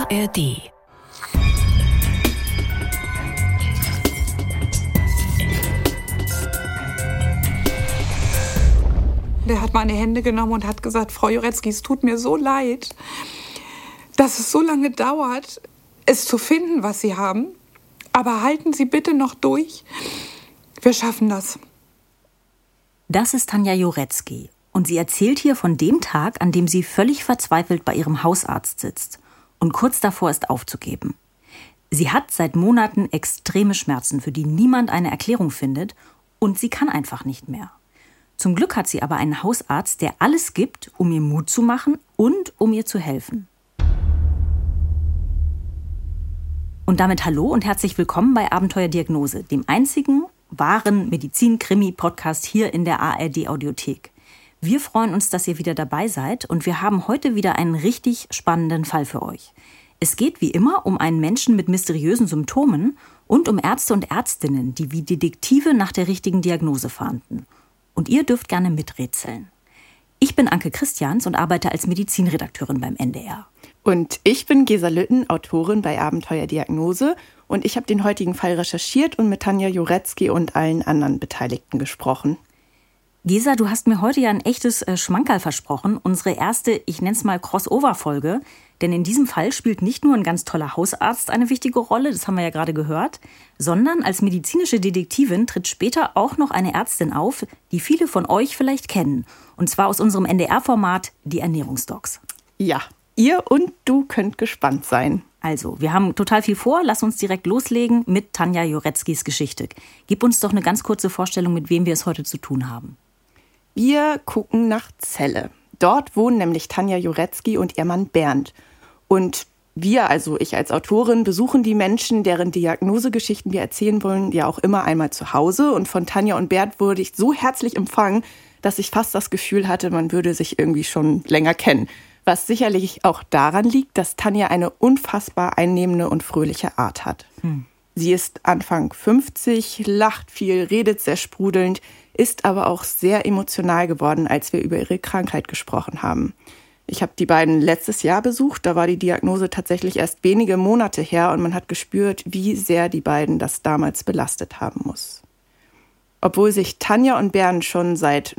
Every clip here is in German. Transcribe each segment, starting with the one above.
ARD. Der hat meine Hände genommen und hat gesagt, Frau Jurecki, es tut mir so leid, dass es so lange dauert, es zu finden, was Sie haben. Aber halten Sie bitte noch durch. Wir schaffen das. Das ist Tanja Jurecki. Und sie erzählt hier von dem Tag, an dem sie völlig verzweifelt bei ihrem Hausarzt sitzt und kurz davor ist, aufzugeben. Sie hat seit Monaten extreme Schmerzen, für die niemand eine Erklärung findet, und sie kann einfach nicht mehr. Zum Glück hat sie aber einen Hausarzt, der alles gibt, um ihr Mut zu machen und um ihr zu helfen. Und damit hallo und herzlich willkommen bei Abenteuerdiagnose, dem einzigen wahren Medizin-Krimi-Podcast hier in der ARD-Audiothek. Wir freuen uns, dass ihr wieder dabei seid, und wir haben heute wieder einen richtig spannenden Fall für euch. Es geht wie immer um einen Menschen mit mysteriösen Symptomen und um Ärzte und Ärztinnen, die wie Detektive nach der richtigen Diagnose fahnden. Und ihr dürft gerne miträtseln. Ich bin Anke Christians und arbeite als Medizinredakteurin beim NDR. Und ich bin Gesa Lütten, Autorin bei Abenteuerdiagnose, und ich habe den heutigen Fall recherchiert und mit Tanja Jurecki und allen anderen Beteiligten gesprochen. Gesa, du hast mir heute ja ein echtes Schmankerl versprochen, unsere erste, ich nenne es mal Crossover-Folge. Denn in diesem Fall spielt nicht nur ein ganz toller Hausarzt eine wichtige Rolle, das haben wir ja gerade gehört, sondern als medizinische Detektivin tritt später auch noch eine Ärztin auf, die viele von euch vielleicht kennen. Und zwar aus unserem NDR-Format Die Ernährungsdocs. Ja, ihr und du könnt gespannt sein. Also, wir haben total viel vor. Lass uns direkt loslegen mit Tanja Jureckis Geschichte. Gib uns doch eine ganz kurze Vorstellung, mit wem wir es heute zu tun haben. Wir gucken nach Celle. Dort wohnen nämlich Tanja Jurecki und ihr Mann Bernd. Und wir, also ich als Autorin, besuchen die Menschen, deren Diagnosegeschichten wir erzählen wollen, ja auch immer einmal zu Hause. Und von Tanja und Bernd wurde ich so herzlich empfangen, dass ich fast das Gefühl hatte, man würde sich irgendwie schon länger kennen. Was sicherlich auch daran liegt, dass Tanja eine unfassbar einnehmende und fröhliche Art hat. Sie ist Anfang 50, lacht viel, redet sehr sprudelnd, ist aber auch sehr emotional geworden, als wir über ihre Krankheit gesprochen haben. Ich habe die beiden letztes Jahr besucht, da war die Diagnose tatsächlich erst wenige Monate her und man hat gespürt, wie sehr die beiden das damals belastet haben muss. Obwohl sich Tanja und Bernd schon seit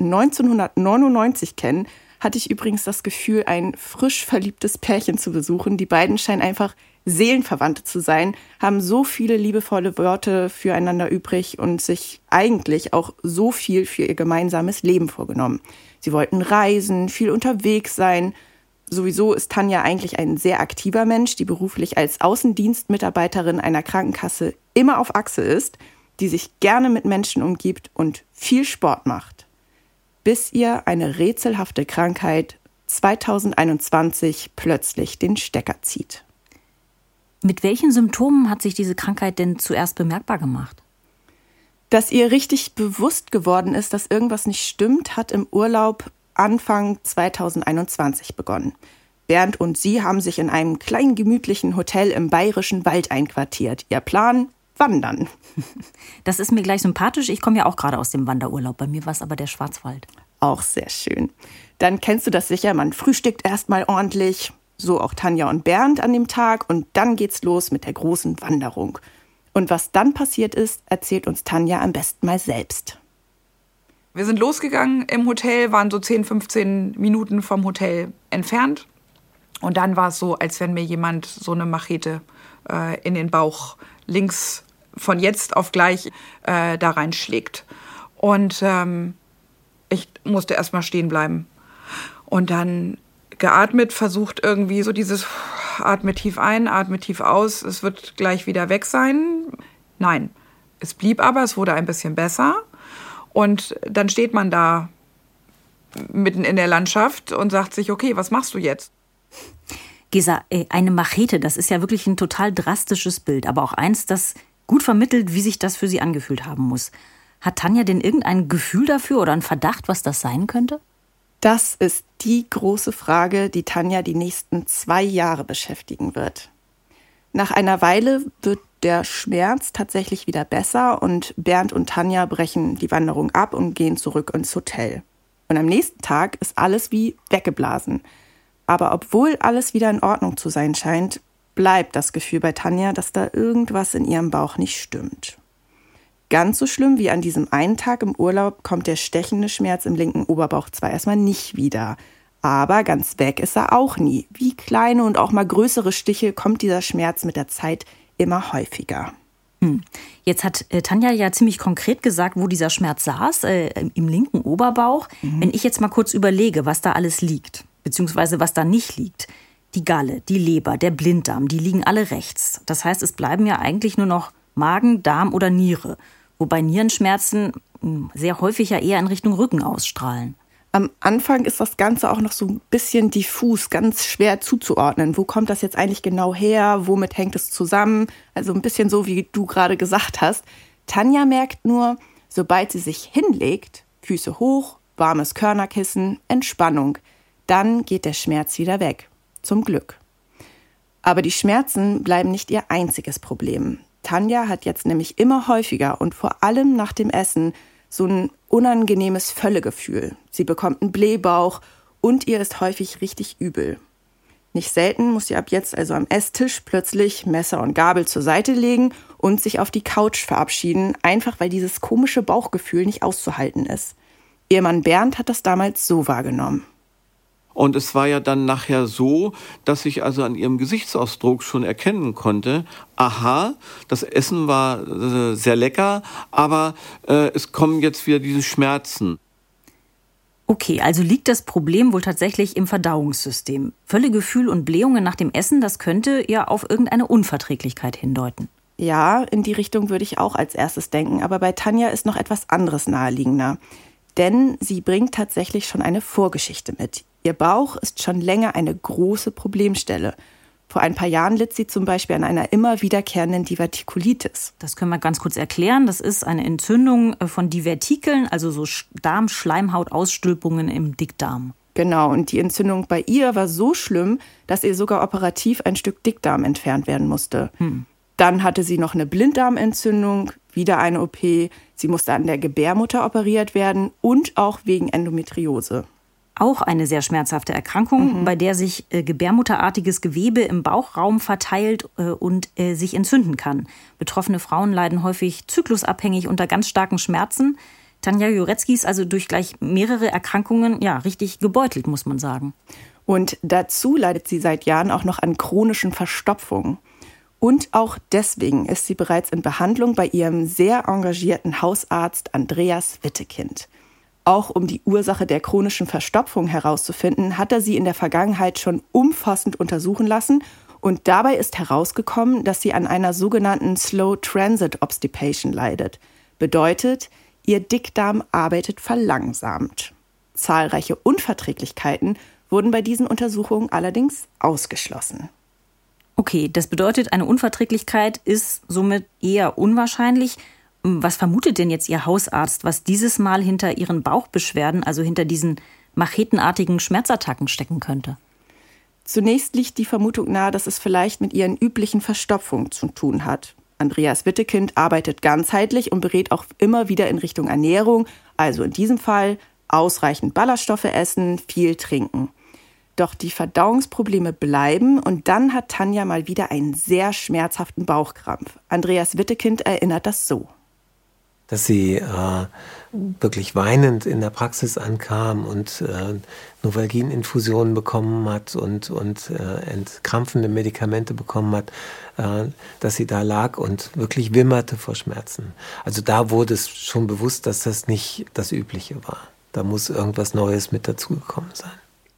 1999 kennen, hatte ich übrigens das Gefühl, ein frisch verliebtes Pärchen zu besuchen. Die beiden scheinen einfach Seelenverwandte zu sein, haben so viele liebevolle Worte füreinander übrig und sich eigentlich auch so viel für ihr gemeinsames Leben vorgenommen. Sie wollten reisen, viel unterwegs sein. Sowieso ist Tanja eigentlich ein sehr aktiver Mensch, die beruflich als Außendienstmitarbeiterin einer Krankenkasse immer auf Achse ist, die sich gerne mit Menschen umgibt und viel Sport macht. Bis ihr eine rätselhafte Krankheit 2021 plötzlich den Stecker zieht. Mit welchen Symptomen hat sich diese Krankheit denn zuerst bemerkbar gemacht? Dass ihr richtig bewusst geworden ist, dass irgendwas nicht stimmt, hat im Urlaub Anfang 2021 begonnen. Bernd und sie haben sich in einem kleinen gemütlichen Hotel im Bayerischen Wald einquartiert. Ihr Plan? Wandern. Das ist mir gleich sympathisch. Ich komme ja auch gerade aus dem Wanderurlaub. Bei mir war es aber der Schwarzwald. Auch sehr schön. Dann kennst du das sicher, man frühstückt erstmal ordentlich. So auch Tanja und Bernd an dem Tag. Und dann geht's los mit der großen Wanderung. Und was dann passiert ist, erzählt uns Tanja am besten mal selbst. Wir sind losgegangen im Hotel, waren so 10, 15 Minuten vom Hotel entfernt. Und dann war es so, als wenn mir jemand so eine Machete in den Bauch links von jetzt auf gleich da reinschlägt. Und ich musste erstmal stehen bleiben. Und dann geatmet, versucht irgendwie so dieses atme tief ein, atme tief aus, es wird gleich wieder weg sein. Nein, es blieb aber, es wurde ein bisschen besser. Und dann steht man da mitten in der Landschaft und sagt sich, okay, was machst du jetzt? Gesa, eine Machete, das ist ja wirklich ein total drastisches Bild, aber auch eins, das gut vermittelt, wie sich das für sie angefühlt haben muss. Hat Tanja denn irgendein Gefühl dafür oder einen Verdacht, was das sein könnte? Das ist die große Frage, die Tanja die nächsten 2 Jahre beschäftigen wird. Nach einer Weile wird der Schmerz tatsächlich wieder besser und Bernd und Tanja brechen die Wanderung ab und gehen zurück ins Hotel. Und am nächsten Tag ist alles wie weggeblasen. Aber obwohl alles wieder in Ordnung zu sein scheint, bleibt das Gefühl bei Tanja, dass da irgendwas in ihrem Bauch nicht stimmt. Ganz so schlimm wie an diesem einen Tag im Urlaub kommt der stechende Schmerz im linken Oberbauch zwar erstmal nicht wieder, aber ganz weg ist er auch nie. Wie kleine und auch mal größere Stiche kommt dieser Schmerz mit der Zeit immer häufiger. Jetzt hat Tanja ja ziemlich konkret gesagt, wo dieser Schmerz saß, im linken Oberbauch. Wenn ich jetzt mal kurz überlege, was da alles liegt, beziehungsweise was da nicht liegt. Die Galle, die Leber, der Blinddarm, die liegen alle rechts. Das heißt, es bleiben ja eigentlich nur noch Magen, Darm oder Niere. Wobei Nierenschmerzen sehr häufig ja eher in Richtung Rücken ausstrahlen. Am Anfang ist das Ganze auch noch so ein bisschen diffus, ganz schwer zuzuordnen. Wo kommt das jetzt eigentlich genau her? Womit hängt es zusammen? Also ein bisschen so, wie du gerade gesagt hast. Tanja merkt nur, sobald sie sich hinlegt, Füße hoch, warmes Körnerkissen, Entspannung, dann geht der Schmerz wieder weg. Zum Glück. Aber die Schmerzen bleiben nicht ihr einziges Problem. Tanja hat jetzt nämlich immer häufiger und vor allem nach dem Essen so ein unangenehmes Völlegefühl. Sie bekommt einen Blähbauch und ihr ist häufig richtig übel. Nicht selten muss sie ab jetzt also am Esstisch plötzlich Messer und Gabel zur Seite legen und sich auf die Couch verabschieden, einfach weil dieses komische Bauchgefühl nicht auszuhalten ist. Ihr Mann Bernd hat das damals so wahrgenommen. Und es war ja dann nachher so, dass ich also an ihrem Gesichtsausdruck schon erkennen konnte, aha, das Essen war sehr lecker, aber es kommen jetzt wieder diese Schmerzen. Okay, also liegt das Problem wohl tatsächlich im Verdauungssystem. Völlegefühl und Blähungen nach dem Essen, das könnte ja auf irgendeine Unverträglichkeit hindeuten. Ja, in die Richtung würde ich auch als erstes denken, aber bei Tanja ist noch etwas anderes naheliegender. Denn sie bringt tatsächlich schon eine Vorgeschichte mit. Ihr Bauch ist schon länger eine große Problemstelle. Vor ein paar Jahren litt sie zum Beispiel an einer immer wiederkehrenden Divertikulitis. Das können wir ganz kurz erklären. Das ist eine Entzündung von Divertikeln, also so Darmschleimhautausstülpungen im Dickdarm. Genau, und die Entzündung bei ihr war so schlimm, dass ihr sogar operativ ein Stück Dickdarm entfernt werden musste. Dann hatte sie noch eine Blinddarmentzündung, wieder eine OP. Sie musste an der Gebärmutter operiert werden und auch wegen Endometriose. Auch eine sehr schmerzhafte Erkrankung, bei der sich gebärmutterartiges Gewebe im Bauchraum verteilt und sich entzünden kann. Betroffene Frauen leiden häufig zyklusabhängig unter ganz starken Schmerzen. Tanja Jurecki ist also durch gleich mehrere Erkrankungen ja richtig gebeutelt, muss man sagen. Und dazu leidet sie seit Jahren auch noch an chronischen Verstopfungen. Und auch deswegen ist sie bereits in Behandlung bei ihrem sehr engagierten Hausarzt Andreas Wittekind. Auch um die Ursache der chronischen Verstopfung herauszufinden, hat er sie in der Vergangenheit schon umfassend untersuchen lassen. Und dabei ist herausgekommen, dass sie an einer sogenannten Slow Transit Obstipation leidet. Bedeutet, ihr Dickdarm arbeitet verlangsamt. Zahlreiche Unverträglichkeiten wurden bei diesen Untersuchungen allerdings ausgeschlossen. Okay, das bedeutet, eine Unverträglichkeit ist somit eher unwahrscheinlich. Was vermutet denn jetzt Ihr Hausarzt, was dieses Mal hinter Ihren Bauchbeschwerden, also hinter diesen machetenartigen Schmerzattacken stecken könnte? Zunächst liegt die Vermutung nahe, dass es vielleicht mit ihren üblichen Verstopfungen zu tun hat. Andreas Wittekind arbeitet ganzheitlich und berät auch immer wieder in Richtung Ernährung, also in diesem Fall ausreichend Ballaststoffe essen, viel trinken. Doch die Verdauungsprobleme bleiben und dann hat Tanja mal wieder einen sehr schmerzhaften Bauchkrampf. Andreas Wittekind erinnert das so. Dass sie wirklich weinend in der Praxis ankam und Novalgin-Infusionen bekommen hat und entkrampfende Medikamente bekommen hat, dass sie da lag und wirklich wimmerte vor Schmerzen. Also da wurde es schon bewusst, dass das nicht das Übliche war. Da muss irgendwas Neues mit dazugekommen sein.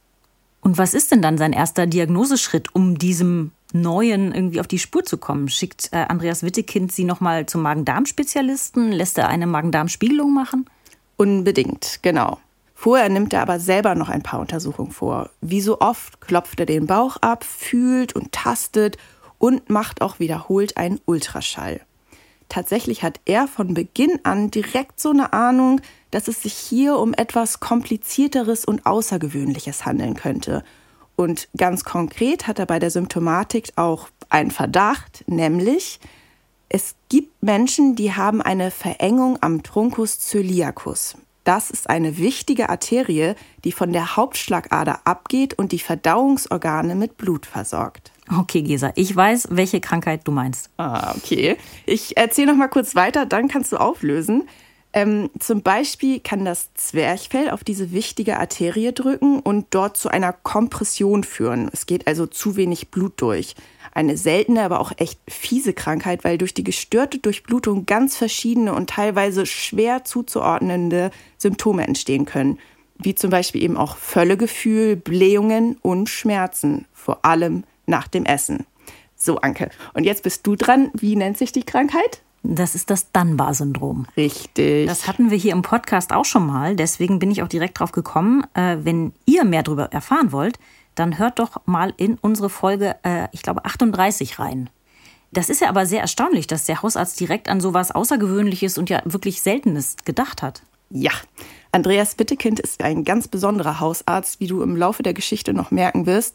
Und was ist denn dann sein erster Diagnoseschritt, um diesem Neuen irgendwie auf die Spur zu kommen? Schickt Andreas Wittekind Sie nochmal zum Magen-Darm-Spezialisten? Lässt er eine Magen-Darm-Spiegelung machen? Unbedingt, genau. Vorher nimmt er aber selber noch ein paar Untersuchungen vor. Wie so oft klopft er den Bauch ab, fühlt und tastet und macht auch wiederholt einen Ultraschall. Tatsächlich hat er von Beginn an direkt so eine Ahnung, dass es sich hier um etwas Komplizierteres und Außergewöhnliches handeln könnte. Und ganz konkret hat er bei der Symptomatik auch einen Verdacht, nämlich es gibt Menschen, die haben eine Verengung am Truncus coeliacus. Das ist eine wichtige Arterie, die von der Hauptschlagader abgeht und die Verdauungsorgane mit Blut versorgt. Okay, Gesa, ich weiß, welche Krankheit du meinst. Okay. Ich erzähle noch mal kurz weiter, dann kannst du auflösen. Zum Beispiel kann das Zwerchfell auf diese wichtige Arterie drücken und dort zu einer Kompression führen. Es geht also zu wenig Blut durch. Eine seltene, aber auch echt fiese Krankheit, weil durch die gestörte Durchblutung ganz verschiedene und teilweise schwer zuzuordnende Symptome entstehen können. Wie zum Beispiel eben auch Völlegefühl, Blähungen und Schmerzen, vor allem nach dem Essen. So, Anke, und jetzt bist du dran. Wie nennt sich die Krankheit? Das ist das Dunbar-Syndrom. Richtig. Das hatten wir hier im Podcast auch schon mal. Deswegen bin ich auch direkt drauf gekommen. Wenn ihr mehr darüber erfahren wollt, dann hört doch mal in unsere Folge, ich glaube 38 rein. Das ist ja aber sehr erstaunlich, dass der Hausarzt direkt an sowas Außergewöhnliches und ja wirklich Seltenes gedacht hat. Ja, Andreas Wittekind ist ein ganz besonderer Hausarzt, wie du im Laufe der Geschichte noch merken wirst.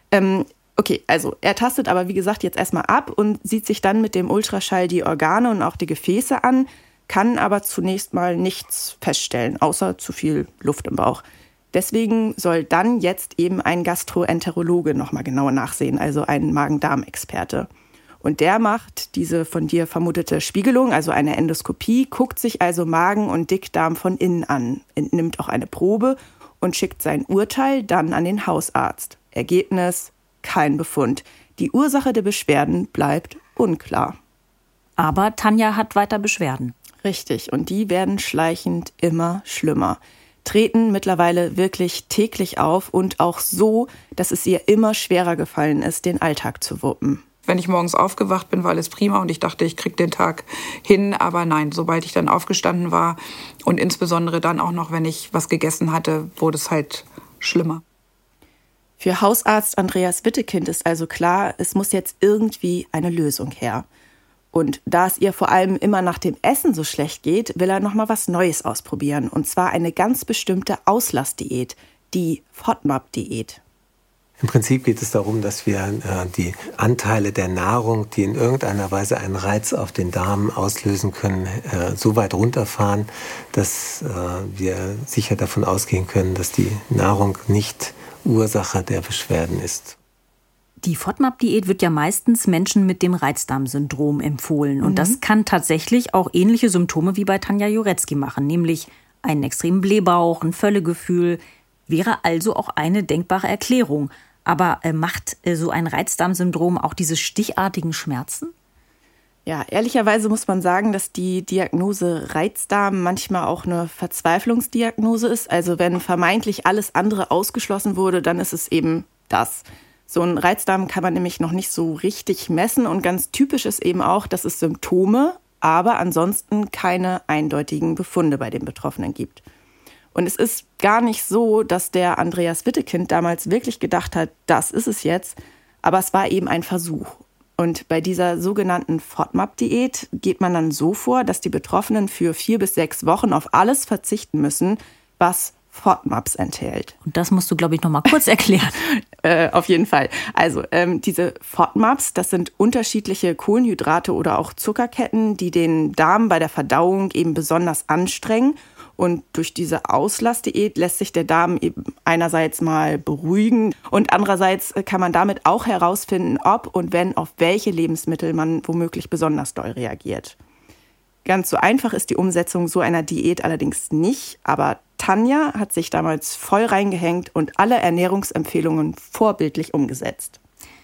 Okay, also er tastet aber wie gesagt jetzt erstmal ab und sieht sich dann mit dem Ultraschall die Organe und auch die Gefäße an, kann aber zunächst mal nichts feststellen, außer zu viel Luft im Bauch. Deswegen soll dann jetzt eben ein Gastroenterologe nochmal genauer nachsehen, also ein Magen-Darm-Experte. Und der macht diese von dir vermutete Spiegelung, also eine Endoskopie, guckt sich also Magen und Dickdarm von innen an, entnimmt auch eine Probe und schickt sein Urteil dann an den Hausarzt. Ergebnis: kein Befund. Die Ursache der Beschwerden bleibt unklar. Aber Tanja hat weiter Beschwerden. Richtig, und die werden schleichend immer schlimmer. Treten mittlerweile wirklich täglich auf und auch so, dass es ihr immer schwerer gefallen ist, den Alltag zu wuppen. Wenn ich morgens aufgewacht bin, war alles prima und ich dachte, ich kriege den Tag hin. Aber nein, sobald ich dann aufgestanden war und insbesondere dann auch noch, wenn ich was gegessen hatte, wurde es halt schlimmer. Für Hausarzt Andreas Wittekind ist also klar, es muss jetzt irgendwie eine Lösung her. Und da es ihr vor allem immer nach dem Essen so schlecht geht, will er noch mal was Neues ausprobieren. Und zwar eine ganz bestimmte Auslassdiät, die FODMAP-Diät. Im Prinzip geht es darum, dass wir die Anteile der Nahrung, die in irgendeiner Weise einen Reiz auf den Darm auslösen können, so weit runterfahren, dass wir sicher davon ausgehen können, dass die Nahrung nicht Ursache der Beschwerden ist. Die FODMAP-Diät wird ja meistens Menschen mit dem Reizdarmsyndrom empfohlen. Und das kann tatsächlich auch ähnliche Symptome wie bei Tanja Jurecki machen, nämlich einen extremen Blähbauch, ein Völlegefühl. Wäre also auch eine denkbare Erklärung. Aber macht so ein Reizdarmsyndrom auch diese stichartigen Schmerzen? Ja, ehrlicherweise muss man sagen, dass die Diagnose Reizdarm manchmal auch eine Verzweiflungsdiagnose ist. Also wenn vermeintlich alles andere ausgeschlossen wurde, dann ist es eben das. So ein Reizdarm kann man nämlich noch nicht so richtig messen und ganz typisch ist eben auch, dass es Symptome, aber ansonsten keine eindeutigen Befunde bei den Betroffenen gibt. Und es ist gar nicht so, dass der Andreas Wittekind damals wirklich gedacht hat, das ist es jetzt, aber es war eben ein Versuch. Und bei dieser sogenannten FODMAP-Diät geht man dann so vor, dass die Betroffenen für 4 bis 6 Wochen auf alles verzichten müssen, was FODMAPs enthält. Und das musst du, glaube ich, noch mal kurz erklären. Auf jeden Fall. Also diese FODMAPs, das sind unterschiedliche Kohlenhydrate oder auch Zuckerketten, die den Darm bei der Verdauung eben besonders anstrengen. Und durch diese Auslassdiät lässt sich der Darm eben einerseits mal beruhigen und andererseits kann man damit auch herausfinden, ob und wenn auf welche Lebensmittel man womöglich besonders doll reagiert. Ganz so einfach ist die Umsetzung so einer Diät allerdings nicht, aber Tanja hat sich damals voll reingehängt und alle Ernährungsempfehlungen vorbildlich umgesetzt.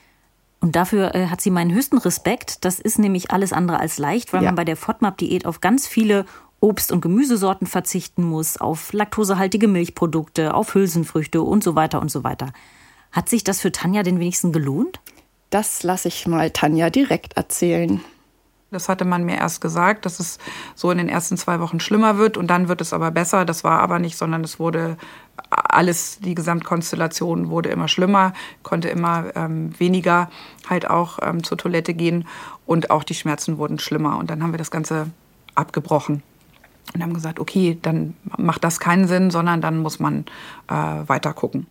Und dafür hat sie meinen höchsten Respekt. Das ist nämlich alles andere als leicht, weil man bei der FODMAP-Diät auf ganz viele Obst- und Gemüsesorten verzichten muss, auf laktosehaltige Milchprodukte, auf Hülsenfrüchte und so weiter und so weiter. Hat sich das für Tanja denn wenigstens gelohnt? Das lasse ich mal Tanja direkt erzählen. Das hatte man mir erst gesagt, dass es so in den ersten 2 Wochen schlimmer wird und dann wird es aber besser. Das war aber nicht, sondern es wurde alles, die Gesamtkonstellation wurde immer schlimmer, konnte immer weniger halt auch zur Toilette gehen und auch die Schmerzen wurden schlimmer. Und dann haben wir das Ganze abgebrochen und haben gesagt, okay, dann macht das keinen Sinn, sondern dann muss man weiter gucken.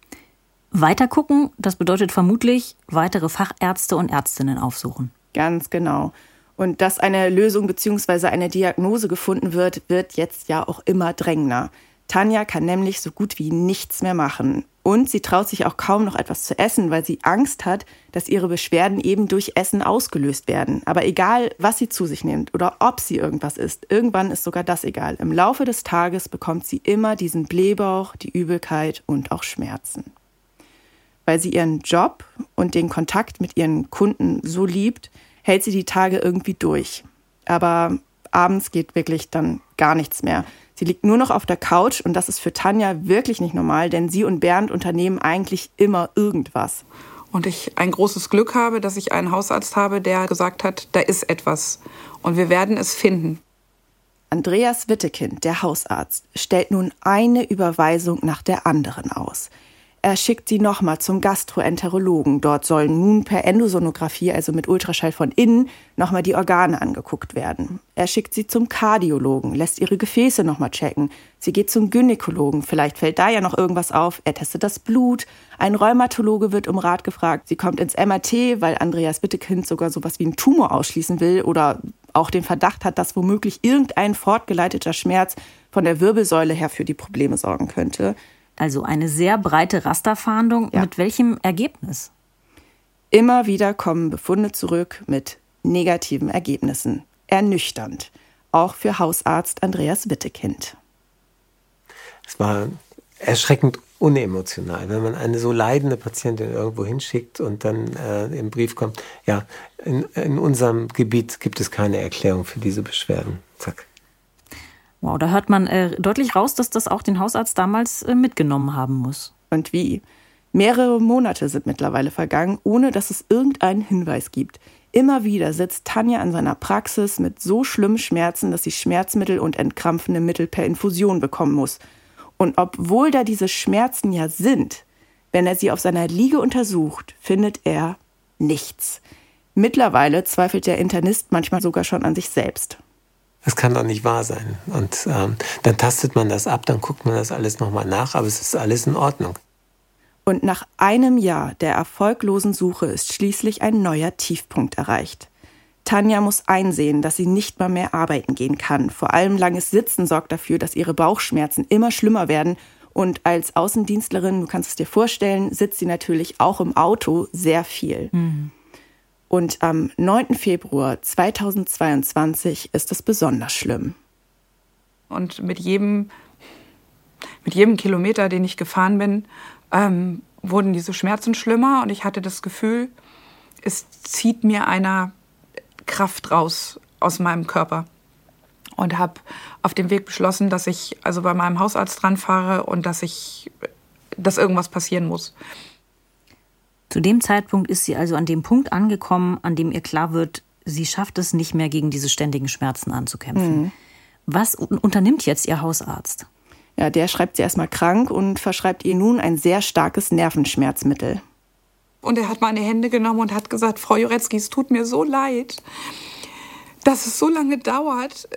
Weiter gucken, das bedeutet vermutlich weitere Fachärzte und Ärztinnen aufsuchen. Ganz genau. Und dass eine Lösung bzw. eine Diagnose gefunden wird, wird jetzt ja auch immer drängender. Tanja kann nämlich so gut wie nichts mehr machen. Und sie traut sich auch kaum noch etwas zu essen, weil sie Angst hat, dass ihre Beschwerden eben durch Essen ausgelöst werden. Aber egal, was sie zu sich nimmt oder ob sie irgendwas isst, irgendwann ist sogar das egal. Im Laufe des Tages bekommt sie immer diesen Blähbauch, die Übelkeit und auch Schmerzen. Weil sie ihren Job und den Kontakt mit ihren Kunden so liebt, hält sie die Tage irgendwie durch. Aber abends geht wirklich dann gar nichts mehr. Sie liegt nur noch auf der Couch und das ist für Tanja wirklich nicht normal, denn sie und Bernd unternehmen eigentlich immer irgendwas. Und ich ein großes Glück habe, dass ich einen Hausarzt habe, der gesagt hat, da ist etwas und wir werden es finden. Andreas Wittekind, der Hausarzt, stellt nun eine Überweisung nach der anderen aus. Er schickt sie nochmal zum Gastroenterologen. Dort sollen nun per Endosonographie, also mit Ultraschall von innen, nochmal die Organe angeguckt werden. Er schickt sie zum Kardiologen, lässt ihre Gefäße nochmal checken. Sie geht zum Gynäkologen, vielleicht fällt da ja noch irgendwas auf. Er testet das Blut. Ein Rheumatologe wird um Rat gefragt. Sie kommt ins MRT, weil Andreas Wittekind sogar sowas wie einen Tumor ausschließen will oder auch den Verdacht hat, dass womöglich irgendein fortgeleiteter Schmerz von der Wirbelsäule her für die Probleme sorgen könnte. Also eine sehr breite Rasterfahndung. Ja. Mit welchem Ergebnis? Immer wieder kommen Befunde zurück mit negativen Ergebnissen. Ernüchternd. Auch für Hausarzt Andreas Wittekind. Es war erschreckend unemotional, wenn man eine so leidende Patientin irgendwo hinschickt und dann im Brief kommt, ja, in unserem Gebiet gibt es keine Erklärung für diese Beschwerden. Zack. Wow, da hört man deutlich raus, dass das auch den Hausarzt damals mitgenommen haben muss. Und wie? Mehrere Monate sind mittlerweile vergangen, ohne dass es irgendeinen Hinweis gibt. Immer wieder sitzt Tanja an seiner Praxis mit so schlimmen Schmerzen, dass sie Schmerzmittel und entkrampfende Mittel per Infusion bekommen muss. Und obwohl da diese Schmerzen ja sind, wenn er sie auf seiner Liege untersucht, findet er nichts. Mittlerweile zweifelt der Internist manchmal sogar schon an sich selbst. Das kann doch nicht wahr sein. Und dann tastet man das ab, dann guckt man das alles nochmal nach, aber es ist alles in Ordnung. Und nach einem Jahr der erfolglosen Suche ist schließlich ein neuer Tiefpunkt erreicht. Tanja muss einsehen, dass sie nicht mal mehr arbeiten gehen kann. Vor allem langes Sitzen sorgt dafür, dass ihre Bauchschmerzen immer schlimmer werden. Und als Außendienstlerin, du kannst es dir vorstellen, sitzt sie natürlich auch im Auto sehr viel. Mhm. Und am 9. Februar 2022 ist es besonders schlimm. Und mit jedem Kilometer, den ich gefahren bin, wurden diese Schmerzen schlimmer. Und ich hatte das Gefühl, es zieht mir einer Kraft raus aus meinem Körper. Und habe auf dem Weg beschlossen, dass ich also bei meinem Hausarzt ranfahre und dass irgendwas passieren muss. Zu dem Zeitpunkt ist sie also an dem Punkt angekommen, an dem ihr klar wird, sie schafft es nicht mehr, gegen diese ständigen Schmerzen anzukämpfen. Mhm. Was unternimmt jetzt ihr Hausarzt? Ja, der schreibt sie erstmal krank und verschreibt ihr nun ein sehr starkes Nervenschmerzmittel. Und er hat meine Hände genommen und hat gesagt, Frau Jurecki, es tut mir so leid, dass es so lange dauert,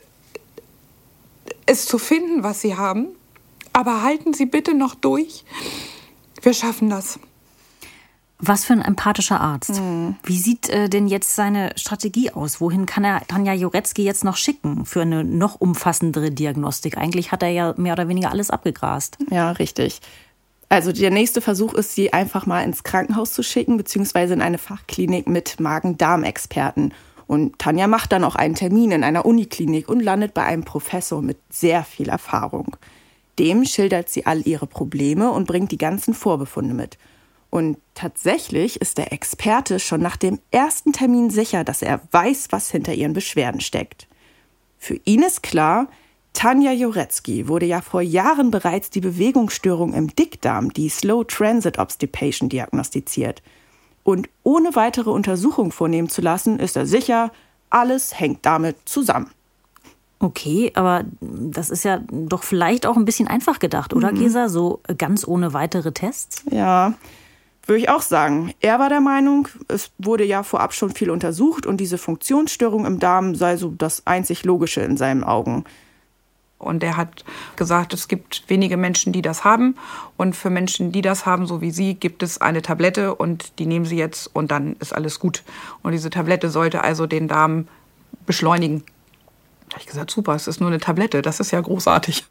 es zu finden, was Sie haben. Aber halten Sie bitte noch durch. Wir schaffen das. Was für ein empathischer Arzt. Wie sieht denn jetzt seine Strategie aus? Wohin kann er Tanja Jurecki jetzt noch schicken für eine noch umfassendere Diagnostik? Eigentlich hat er ja mehr oder weniger alles abgegrast. Ja, richtig. Also der nächste Versuch ist, sie einfach mal ins Krankenhaus zu schicken, beziehungsweise in eine Fachklinik mit Magen-Darm-Experten. Und Tanja macht dann auch einen Termin in einer Uniklinik und landet bei einem Professor mit sehr viel Erfahrung. Dem schildert sie all ihre Probleme und bringt die ganzen Vorbefunde mit. Und tatsächlich ist der Experte schon nach dem ersten Termin sicher, dass er weiß, was hinter ihren Beschwerden steckt. Für ihn ist klar, Tanja Jurecki wurde ja vor Jahren bereits die Bewegungsstörung im Dickdarm, die Slow Transit Obstipation, diagnostiziert. Und ohne weitere Untersuchung vornehmen zu lassen, ist er sicher, alles hängt damit zusammen. Okay, aber das ist ja doch vielleicht auch ein bisschen einfach gedacht, oder Gesa? So ganz ohne weitere Tests? Ja, würde ich auch sagen. Er war der Meinung, es wurde ja vorab schon viel untersucht und diese Funktionsstörung im Darm sei so das einzig Logische in seinen Augen. Und er hat gesagt, es gibt wenige Menschen, die das haben. Und für Menschen, die das haben, so wie Sie, gibt es eine Tablette und die nehmen Sie jetzt und dann ist alles gut. Und diese Tablette sollte also den Darm beschleunigen. Da habe ich gesagt, super, es ist nur eine Tablette, das ist ja großartig.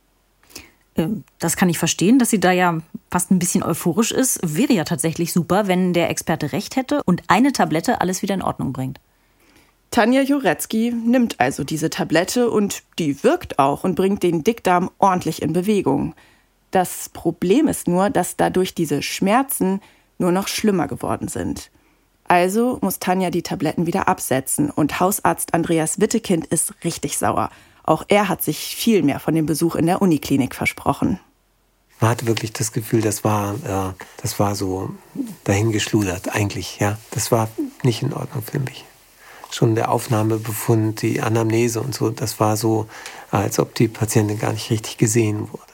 Das kann ich verstehen, dass sie da ja fast ein bisschen euphorisch ist. Wäre ja tatsächlich super, wenn der Experte recht hätte und eine Tablette alles wieder in Ordnung bringt. Tanja Jurecki nimmt also diese Tablette und die wirkt auch und bringt den Dickdarm ordentlich in Bewegung. Das Problem ist nur, dass dadurch diese Schmerzen nur noch schlimmer geworden sind. Also muss Tanja die Tabletten wieder absetzen und Hausarzt Andreas Wittekind ist richtig sauer. Auch er hat sich viel mehr von dem Besuch in der Uniklinik versprochen. Man hatte wirklich das Gefühl, das war so dahingeschludert eigentlich. Ja, das war nicht in Ordnung für mich. Schon der Aufnahmebefund, die Anamnese und so, das war so, als ob die Patientin gar nicht richtig gesehen wurde.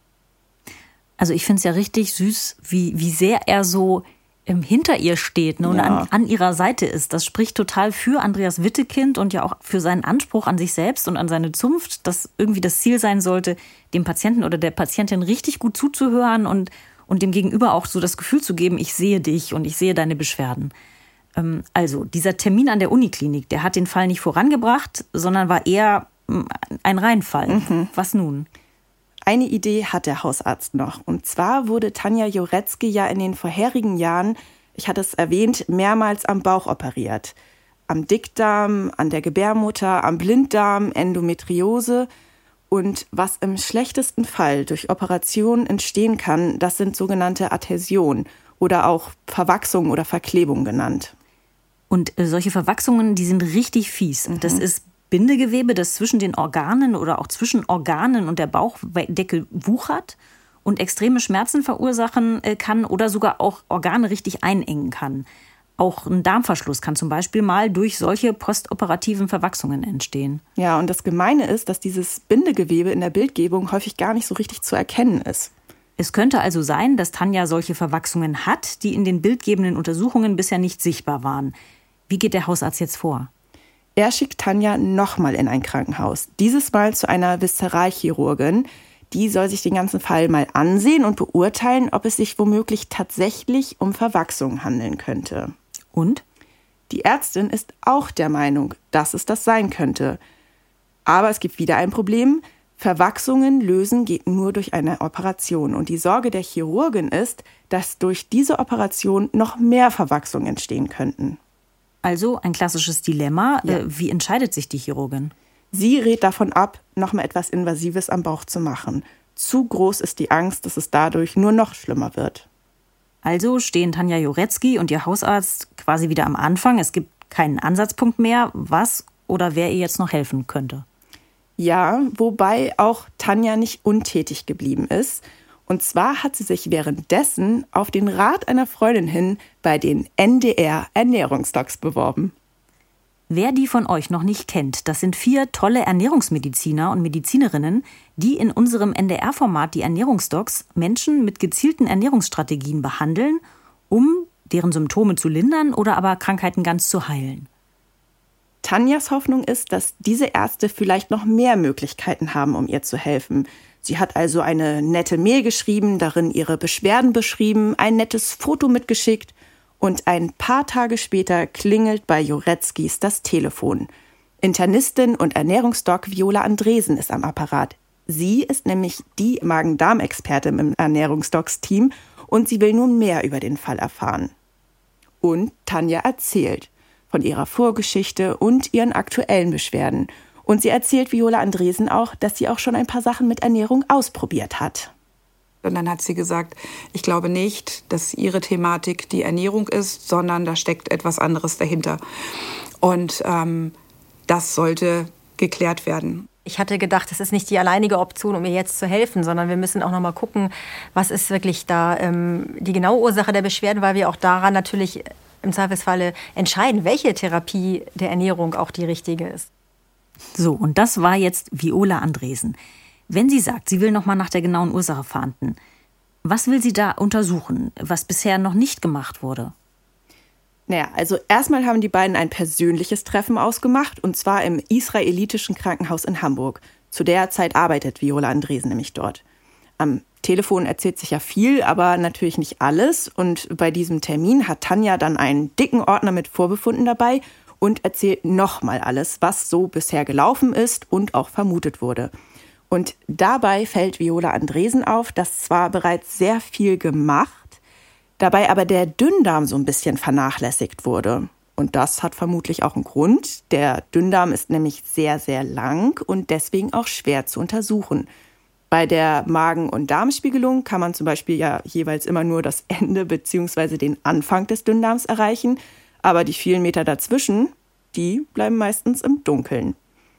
Also ich finde es ja richtig süß, wie sehr er so hinter ihr steht, ne, und an ihrer Seite ist. Das spricht total für Andreas Wittekind und ja auch für seinen Anspruch an sich selbst und an seine Zunft, dass irgendwie das Ziel sein sollte, dem Patienten oder der Patientin richtig gut zuzuhören und dem Gegenüber auch so das Gefühl zu geben, ich sehe dich und ich sehe deine Beschwerden. Also dieser Termin an der Uniklinik, der hat den Fall nicht vorangebracht, sondern war eher ein Reinfall. Mhm. Was nun? Eine Idee hat der Hausarzt noch. Und zwar wurde Tanja Jurecki ja in den vorherigen Jahren, ich hatte es erwähnt, mehrmals am Bauch operiert. Am Dickdarm, an der Gebärmutter, am Blinddarm, Endometriose. Und was im schlechtesten Fall durch Operationen entstehen kann, das sind sogenannte Adhäsionen oder auch Verwachsungen oder Verklebungen genannt. Und solche Verwachsungen, die sind richtig fies. Das ist Bindegewebe, das zwischen den Organen oder auch zwischen Organen und der Bauchdecke wuchert und extreme Schmerzen verursachen kann oder sogar auch Organe richtig einengen kann. Auch ein Darmverschluss kann zum Beispiel mal durch solche postoperativen Verwachsungen entstehen. Ja, und das Gemeine ist, dass dieses Bindegewebe in der Bildgebung häufig gar nicht so richtig zu erkennen ist. Es könnte also sein, dass Tanja solche Verwachsungen hat, die in den bildgebenden Untersuchungen bisher nicht sichtbar waren. Wie geht der Hausarzt jetzt vor? Er schickt Tanja nochmal in ein Krankenhaus, dieses Mal zu einer Viszeralchirurgin. Die soll sich den ganzen Fall mal ansehen und beurteilen, ob es sich womöglich tatsächlich um Verwachsungen handeln könnte. Und? Die Ärztin ist auch der Meinung, dass es das sein könnte. Aber es gibt wieder ein Problem. Verwachsungen lösen geht nur durch eine Operation. Und die Sorge der Chirurgin ist, dass durch diese Operation noch mehr Verwachsungen entstehen könnten. Also ein klassisches Dilemma. Ja. Wie entscheidet sich die Chirurgin? Sie rät davon ab, noch mal etwas Invasives am Bauch zu machen. Zu groß ist die Angst, dass es dadurch nur noch schlimmer wird. Also stehen Tanja Jurecki und ihr Hausarzt quasi wieder am Anfang. Es gibt keinen Ansatzpunkt mehr, was oder wer ihr jetzt noch helfen könnte. Ja, wobei auch Tanja nicht untätig geblieben ist. Und zwar hat sie sich währenddessen auf den Rat einer Freundin hin bei den NDR-Ernährungsdocs beworben. Wer die von euch noch nicht kennt, das sind 4 tolle Ernährungsmediziner und Medizinerinnen, die in unserem NDR-Format die Ernährungsdocs Menschen mit gezielten Ernährungsstrategien behandeln, um deren Symptome zu lindern oder aber Krankheiten ganz zu heilen. Tanjas Hoffnung ist, dass diese Ärzte vielleicht noch mehr Möglichkeiten haben, um ihr zu helfen. Sie hat also eine nette Mail geschrieben, darin ihre Beschwerden beschrieben, ein nettes Foto mitgeschickt und ein paar Tage später klingelt bei Jureckis das Telefon. Internistin und Ernährungsdoc Viola Andresen ist am Apparat. Sie ist nämlich die Magen-Darm-Expertin im Ernährungsdocs-Team und sie will nun mehr über den Fall erfahren. Und Tanja erzählt von ihrer Vorgeschichte und ihren aktuellen Beschwerden. Und sie erzählt Viola Andresen auch, dass sie auch schon ein paar Sachen mit Ernährung ausprobiert hat. Und dann hat sie gesagt, ich glaube nicht, dass ihre Thematik die Ernährung ist, sondern da steckt etwas anderes dahinter. Und das sollte geklärt werden. Ich hatte gedacht, das ist nicht die alleinige Option, um ihr jetzt zu helfen, sondern wir müssen auch noch mal gucken, was ist wirklich da die genaue Ursache der Beschwerden, weil wir auch daran natürlich im Zweifelsfalle entscheiden, welche Therapie der Ernährung auch die richtige ist. So, und das war jetzt Viola Andresen. Wenn sie sagt, sie will noch mal nach der genauen Ursache fahnden, was will sie da untersuchen, was bisher noch nicht gemacht wurde? Naja, also erstmal haben die beiden ein persönliches Treffen ausgemacht, und zwar im israelitischen Krankenhaus in Hamburg. Zu der Zeit arbeitet Viola Andresen nämlich dort. Am Telefon erzählt sich ja viel, aber natürlich nicht alles. Und bei diesem Termin hat Tanja dann einen dicken Ordner mit Vorbefunden dabei und erzählt nochmal alles, was so bisher gelaufen ist und auch vermutet wurde. Und dabei fällt Viola Andresen auf, dass zwar bereits sehr viel gemacht, dabei aber der Dünndarm so ein bisschen vernachlässigt wurde. Und das hat vermutlich auch einen Grund. Der Dünndarm ist nämlich sehr, sehr lang und deswegen auch schwer zu untersuchen. Bei der Magen- und Darmspiegelung kann man zum Beispiel ja jeweils immer nur das Ende bzw. den Anfang des Dünndarms erreichen. Aber die vielen Meter dazwischen, die bleiben meistens im Dunkeln.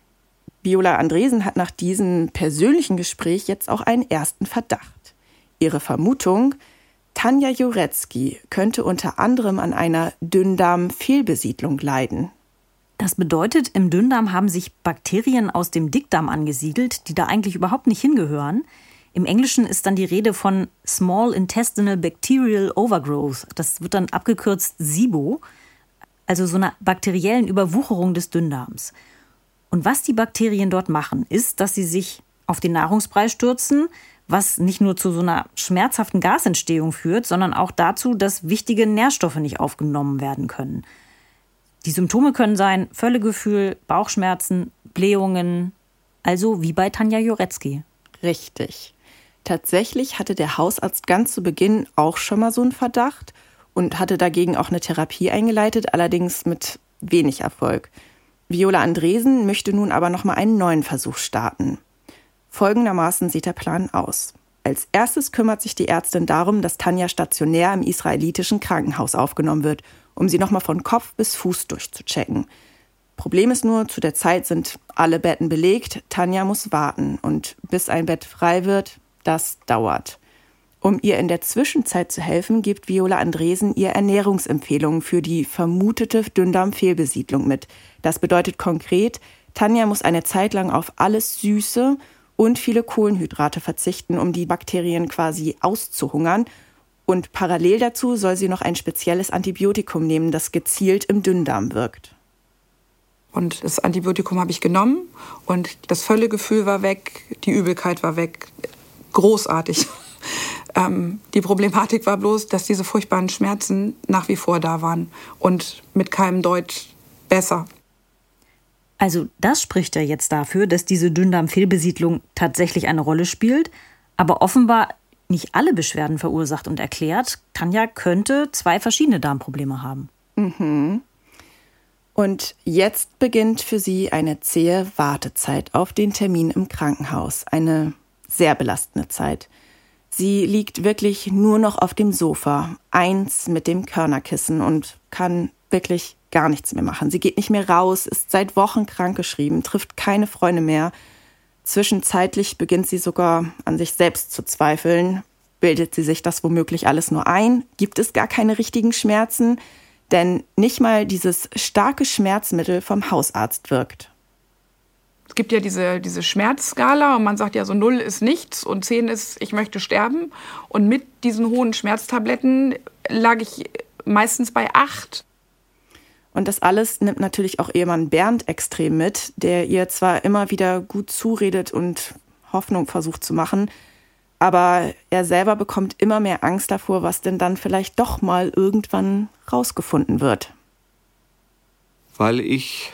Viola Andresen hat nach diesem persönlichen Gespräch jetzt auch einen ersten Verdacht. Ihre Vermutung: Tanja Jurecki könnte unter anderem an einer Dünndarm-Fehlbesiedlung leiden. Das bedeutet, im Dünndarm haben sich Bakterien aus dem Dickdarm angesiedelt, die da eigentlich überhaupt nicht hingehören. Im Englischen ist dann die Rede von Small Intestinal Bacterial Overgrowth. Das wird dann abgekürzt SIBO, also so einer bakteriellen Überwucherung des Dünndarms. Und was die Bakterien dort machen, ist, dass sie sich auf den Nahrungsbrei stürzen, was nicht nur zu so einer schmerzhaften Gasentstehung führt, sondern auch dazu, dass wichtige Nährstoffe nicht aufgenommen werden können. Die Symptome können sein Völlegefühl, Bauchschmerzen, Blähungen, also wie bei Tanja Jurecki. Richtig. Tatsächlich hatte der Hausarzt ganz zu Beginn auch schon mal so einen Verdacht und hatte dagegen auch eine Therapie eingeleitet, allerdings mit wenig Erfolg. Viola Andresen möchte nun aber noch mal einen neuen Versuch starten. Folgendermaßen sieht der Plan aus. Als erstes kümmert sich die Ärztin darum, dass Tanja stationär im israelitischen Krankenhaus aufgenommen wird, um sie noch mal von Kopf bis Fuß durchzuchecken. Problem ist nur, zu der Zeit sind alle Betten belegt, Tanja muss warten und bis ein Bett frei wird, das dauert. Um ihr in der Zwischenzeit zu helfen, gibt Viola Andresen ihr Ernährungsempfehlungen für die vermutete Dünndarmfehlbesiedlung mit. Das bedeutet konkret, Tanja muss eine Zeit lang auf alles Süße und viele Kohlenhydrate verzichten, um die Bakterien quasi auszuhungern. Und parallel dazu soll sie noch ein spezielles Antibiotikum nehmen, das gezielt im Dünndarm wirkt. Und das Antibiotikum habe ich genommen und das Völlegefühl war weg, die Übelkeit war weg. Großartig. Die Problematik war bloß, dass diese furchtbaren Schmerzen nach wie vor da waren und mit keinem Deut besser. Also das spricht ja jetzt dafür, dass diese Dünndarmfehlbesiedlung tatsächlich eine Rolle spielt, aber offenbar nicht alle Beschwerden verursacht und erklärt. Tanja könnte 2 verschiedene Darmprobleme haben. Mhm. Und jetzt beginnt für sie eine zähe Wartezeit auf den Termin im Krankenhaus. Eine sehr belastende Zeit. Sie liegt wirklich nur noch auf dem Sofa, eins mit dem Körnerkissen und kann wirklich gar nichts mehr machen. Sie geht nicht mehr raus, ist seit Wochen krankgeschrieben, trifft keine Freunde mehr. Zwischenzeitlich beginnt sie sogar an sich selbst zu zweifeln. Bildet sie sich das womöglich alles nur ein? Gibt es gar keine richtigen Schmerzen? Denn nicht mal dieses starke Schmerzmittel vom Hausarzt wirkt. Es gibt ja diese Schmerzskala und man sagt ja so 0 ist nichts und 10 ist, ich möchte sterben. Und mit diesen hohen Schmerztabletten lag ich meistens bei 8. Und das alles nimmt natürlich auch Ehemann Bernd extrem mit, der ihr zwar immer wieder gut zuredet und Hoffnung versucht zu machen, aber er selber bekommt immer mehr Angst davor, was denn dann vielleicht doch mal irgendwann rausgefunden wird. Weil ich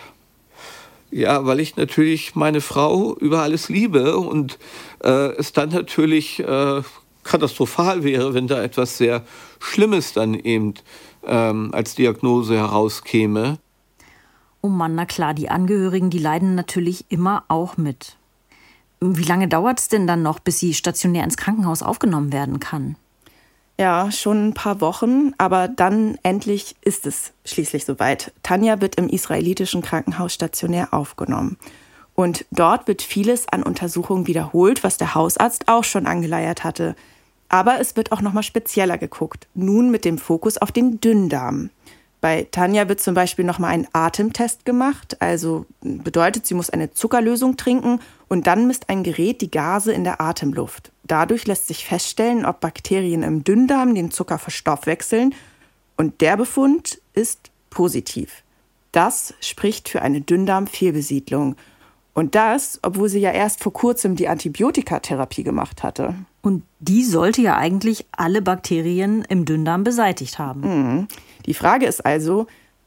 natürlich meine Frau über alles liebe und es dann natürlich katastrophal wäre, wenn da etwas sehr Schlimmes dann eben als Diagnose herauskäme. Oh Mann, na klar, die Angehörigen, die leiden natürlich immer auch mit. Wie lange dauert es denn dann noch, bis sie stationär ins Krankenhaus aufgenommen werden kann? Ja, schon ein paar Wochen, aber dann endlich ist es schließlich soweit. Tanja wird im israelitischen Krankenhaus stationär aufgenommen. Und dort wird vieles an Untersuchungen wiederholt, was der Hausarzt auch schon angeleiert hatte. Aber es wird auch nochmal spezieller geguckt, nun mit dem Fokus auf den Dünndarm. Bei Tanja wird zum Beispiel nochmal ein Atemtest gemacht, also bedeutet, sie muss eine Zuckerlösung trinken und dann misst ein Gerät die Gase in der Atemluft. Dadurch lässt sich feststellen, ob Bakterien im Dünndarm den Zucker verstoffwechseln und der Befund ist positiv. Das spricht für eine Dünndarmfehlbesiedlung. Und das, obwohl sie ja erst vor kurzem die Antibiotikatherapie gemacht hatte. Und die sollte ja eigentlich alle Bakterien im Dünndarm beseitigt haben. Die Frage ist also,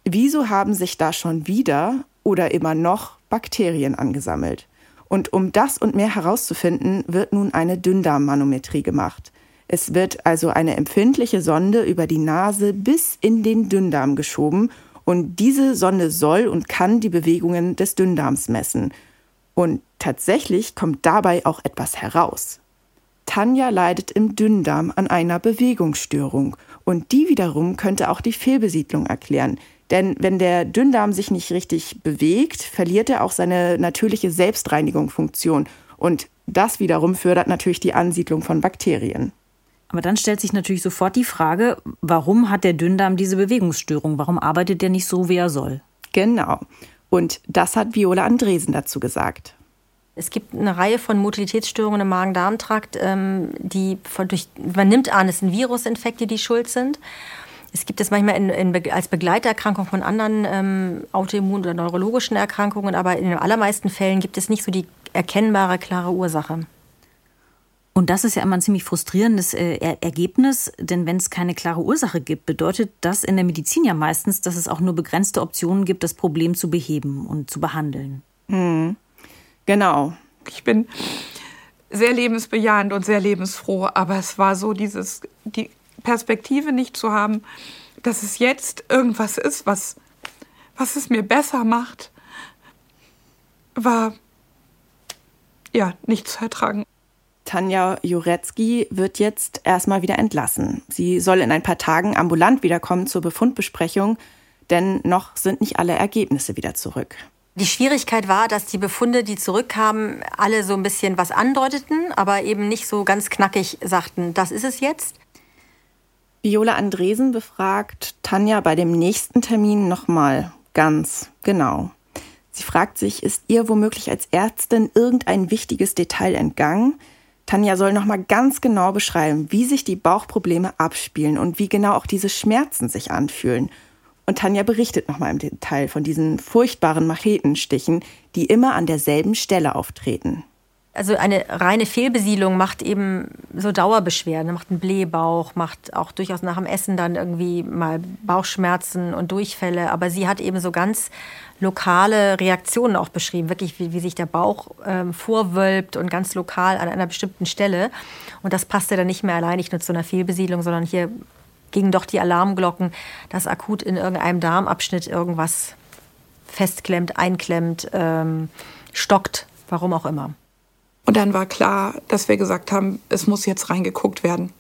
wieso haben sich da schon wieder oder immer noch Bakterien angesammelt? Und um das und mehr herauszufinden, wird nun eine Dünndarmmanometrie gemacht. Es wird also eine empfindliche Sonde über die Nase bis in den Dünndarm geschoben und diese Sonde soll und kann die Bewegungen des Dünndarms messen. Und tatsächlich kommt dabei auch etwas heraus. Tanja leidet im Dünndarm an einer Bewegungsstörung und die wiederum könnte auch die Fehlbesiedlung erklären. Denn wenn der Dünndarm sich nicht richtig bewegt, verliert er auch seine natürliche Selbstreinigungsfunktion und das wiederum fördert natürlich die Ansiedlung von Bakterien. Aber dann stellt sich natürlich sofort die Frage, warum hat der Dünndarm diese Bewegungsstörung? Warum arbeitet der nicht so, wie er soll? Genau. Und das hat Viola Andresen dazu gesagt. Es gibt eine Reihe von Motilitätsstörungen im Magen-Darm-Trakt, man nimmt an, es sind Virusinfekte, die schuld sind. Es gibt es manchmal als Begleiterkrankung von anderen autoimmun- oder neurologischen Erkrankungen, aber in den allermeisten Fällen gibt es nicht so die erkennbare, klare Ursache. Und das ist ja immer ein ziemlich frustrierendes Ergebnis, denn wenn es keine klare Ursache gibt, bedeutet das in der Medizin ja meistens, dass es auch nur begrenzte Optionen gibt, das Problem zu beheben und zu behandeln. Genau. Ich bin sehr lebensbejahend und sehr lebensfroh, aber es war so die Perspektive nicht zu haben, dass es jetzt irgendwas ist, was es mir besser macht, war ja nicht zu ertragen. Tanja Jurecki wird jetzt erstmal wieder entlassen. Sie soll in ein paar Tagen ambulant wiederkommen zur Befundbesprechung, denn noch sind nicht alle Ergebnisse wieder zurück. Die Schwierigkeit war, dass die Befunde, die zurückkamen, alle so ein bisschen was andeuteten, aber eben nicht so ganz knackig sagten, das ist es jetzt. Viola Andresen befragt Tanja bei dem nächsten Termin nochmal ganz genau. Sie fragt sich, ist ihr womöglich als Ärztin irgendein wichtiges Detail entgangen? Tanja soll nochmal ganz genau beschreiben, wie sich die Bauchprobleme abspielen und wie genau auch diese Schmerzen sich anfühlen. Und Tanja berichtet nochmal im Detail von diesen furchtbaren Machetenstichen, die immer an derselben Stelle auftreten. Also eine reine Fehlbesiedlung macht eben so Dauerbeschwerden, macht einen Blähbauch, macht auch durchaus nach dem Essen dann irgendwie mal Bauchschmerzen und Durchfälle. Aber sie hat eben so ganz lokale Reaktionen auch beschrieben, wirklich wie sich der Bauch vorwölbt und ganz lokal an einer bestimmten Stelle. Und das passte dann nicht mehr allein nicht nur zu einer Fehlbesiedlung, sondern hier gingen doch die Alarmglocken, dass akut in irgendeinem Darmabschnitt irgendwas festklemmt, einklemmt, stockt, warum auch immer. Und dann war klar, dass wir gesagt haben, es muss jetzt reingeguckt werden.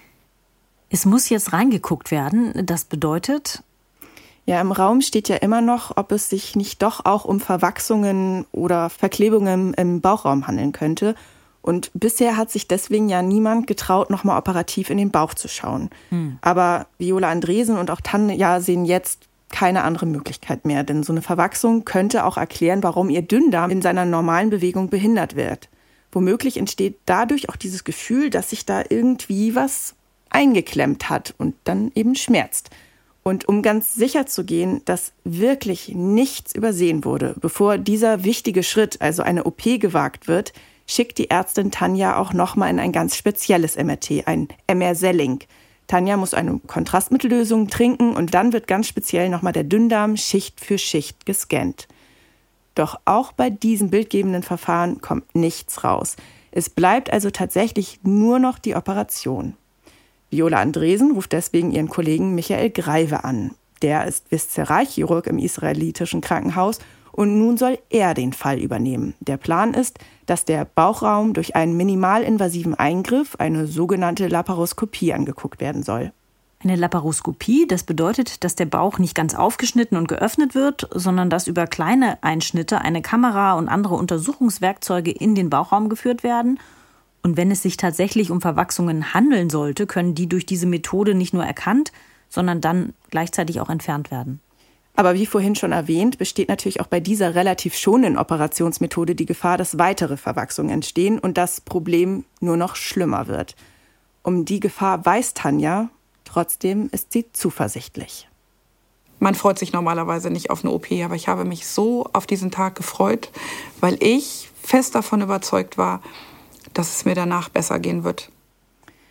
Es muss jetzt reingeguckt werden, das bedeutet? Ja, im Raum steht ja immer noch, ob es sich nicht doch auch um Verwachsungen oder Verklebungen im Bauchraum handeln könnte. Und bisher hat sich deswegen ja niemand getraut, nochmal operativ in den Bauch zu schauen. Aber Viola Andresen und auch Tanja sehen jetzt keine andere Möglichkeit mehr. Denn so eine Verwachsung könnte auch erklären, warum ihr Dünndarm in seiner normalen Bewegung behindert wird. Womöglich entsteht dadurch auch dieses Gefühl, dass sich da irgendwie was eingeklemmt hat und dann eben schmerzt. Und um ganz sicher zu gehen, dass wirklich nichts übersehen wurde, bevor dieser wichtige Schritt, also eine OP, gewagt wird, schickt die Ärztin Tanja auch nochmal in ein ganz spezielles MRT, ein MR-Selling. Tanja muss eine Kontrastmittellösung trinken und dann wird ganz speziell nochmal der Dünndarm Schicht für Schicht gescannt. Doch auch bei diesem bildgebenden Verfahren kommt nichts raus. Es bleibt also tatsächlich nur noch die Operation. Viola Andresen ruft deswegen ihren Kollegen Michael Greive an. Der ist Viszeralchirurg im israelitischen Krankenhaus und nun soll er den Fall übernehmen. Der Plan ist, dass der Bauchraum durch einen minimalinvasiven Eingriff, eine sogenannte Laparoskopie, angeguckt werden soll. Eine Laparoskopie, das bedeutet, dass der Bauch nicht ganz aufgeschnitten und geöffnet wird, sondern dass über kleine Einschnitte eine Kamera und andere Untersuchungswerkzeuge in den Bauchraum geführt werden. Und wenn es sich tatsächlich um Verwachsungen handeln sollte, können die durch diese Methode nicht nur erkannt, sondern dann gleichzeitig auch entfernt werden. Aber wie vorhin schon erwähnt, besteht natürlich auch bei dieser relativ schonenden Operationsmethode die Gefahr, dass weitere Verwachsungen entstehen und das Problem nur noch schlimmer wird. Um die Gefahr weiß Tanja, trotzdem ist sie zuversichtlich. Man freut sich normalerweise nicht auf eine OP, aber ich habe mich so auf diesen Tag gefreut, weil ich fest davon überzeugt war, dass es mir danach besser gehen wird.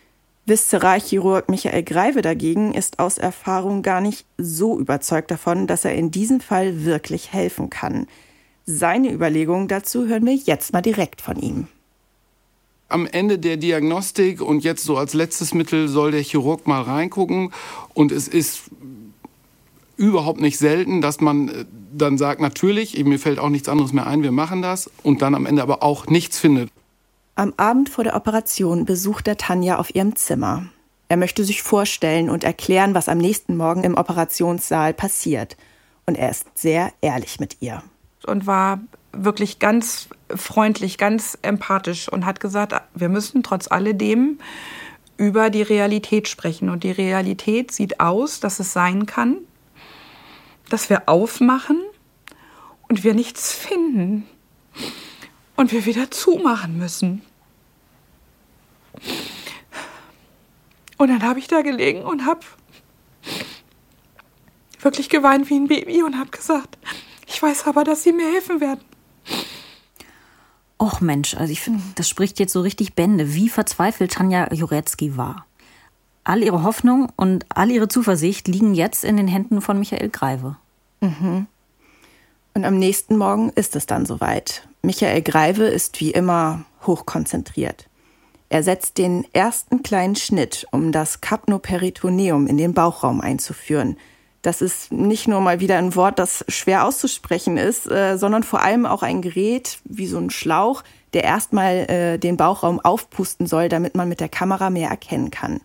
Viszeralchirurg Michael Greive dagegen ist aus Erfahrung gar nicht so überzeugt davon, dass er in diesem Fall wirklich helfen kann. Seine Überlegungen dazu hören wir jetzt mal direkt von ihm. Am Ende der Diagnostik und jetzt so als letztes Mittel soll der Chirurg mal reingucken. Und es ist überhaupt nicht selten, dass man dann sagt, natürlich, mir fällt auch nichts anderes mehr ein, wir machen das. Und dann am Ende aber auch nichts findet. Am Abend vor der Operation besucht er Tanja auf ihrem Zimmer. Er möchte sich vorstellen und erklären, was am nächsten Morgen im Operationssaal passiert. Und er ist sehr ehrlich mit ihr. Und war wirklich ganz freundlich, ganz empathisch und hat gesagt, wir müssen trotz alledem über die Realität sprechen. Und die Realität sieht aus, dass es sein kann, dass wir aufmachen und wir nichts finden und wir wieder zumachen müssen. Und dann habe ich da gelegen und habe wirklich geweint wie ein Baby und habe gesagt, ich weiß aber, dass Sie mir helfen werden. Och Mensch, also ich finde, das spricht jetzt so richtig Bände, wie verzweifelt Tanja Jurecki war. All ihre Hoffnung und all ihre Zuversicht liegen jetzt in den Händen von Michael Greive. Mhm. Und am nächsten Morgen ist es dann soweit. Michael Greive ist wie immer hochkonzentriert. Er setzt den ersten kleinen Schnitt, um das Kapnoperitoneum in den Bauchraum einzuführen. Das ist nicht nur mal wieder ein Wort, das schwer auszusprechen ist, sondern vor allem auch ein Gerät wie so ein Schlauch, der erstmal den Bauchraum aufpusten soll, damit man mit der Kamera mehr erkennen kann.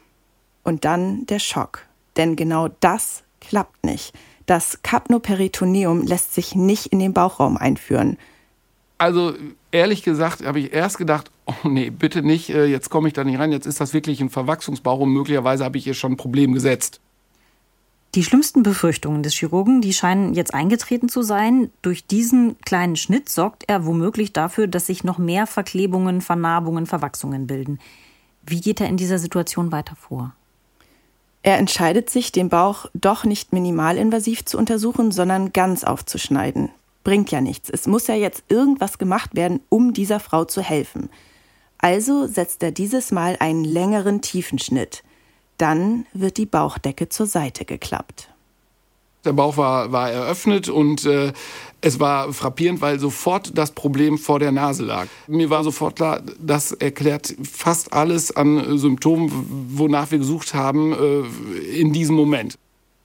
Und dann der Schock, denn genau das klappt nicht. Das Kapnoperitoneum lässt sich nicht in den Bauchraum einführen. Also ehrlich gesagt habe ich erst gedacht, oh nee, bitte nicht, jetzt komme ich da nicht rein, jetzt ist das wirklich ein Verwachsungsbauch und möglicherweise habe ich hier schon ein Problem gesetzt. Die schlimmsten Befürchtungen des Chirurgen, die scheinen jetzt eingetreten zu sein. Durch diesen kleinen Schnitt sorgt er womöglich dafür, dass sich noch mehr Verklebungen, Vernarbungen, Verwachsungen bilden. Wie geht er in dieser Situation weiter vor? Er entscheidet sich, den Bauch doch nicht minimalinvasiv zu untersuchen, sondern ganz aufzuschneiden. Bringt ja nichts. Es muss ja jetzt irgendwas gemacht werden, um dieser Frau zu helfen. Also setzt er dieses Mal einen längeren Tiefenschnitt. Dann wird die Bauchdecke zur Seite geklappt. Der Bauch war eröffnet und es war frappierend, weil sofort das Problem vor der Nase lag. Mir war sofort klar, das erklärt fast alles an Symptomen, wonach wir gesucht haben in diesem Moment.